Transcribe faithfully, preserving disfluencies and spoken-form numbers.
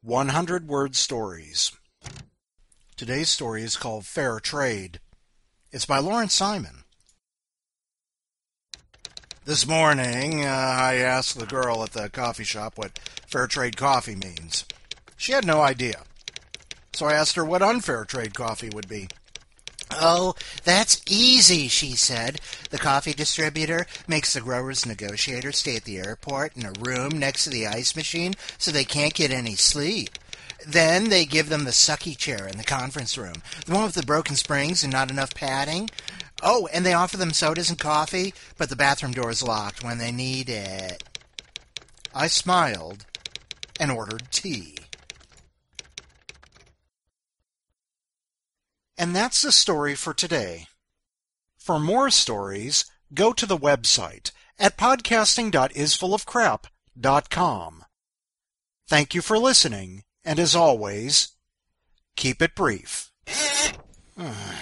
one hundred word stories. Today's story is called Fair Trade. It's by Lawrence Simon. This morning, uh, I asked the girl at the coffee shop what fair trade coffee means. She had no idea. So I asked her what unfair trade coffee would be. Oh, that's easy, she said. The coffee distributor makes the growers and negotiators stay at the airport in a room next to the ice machine so they can't get any sleep. Then they give them the sucky chair in the conference room, the one with the broken springs and not enough padding. Oh, and they offer them sodas and coffee, but the bathroom door is locked when they need it. I smiled and ordered tea. And that's the story for today. For more stories, go to the website at podcasting dot isfullofcrap dot com. Thank you for listening, and as always, keep it brief.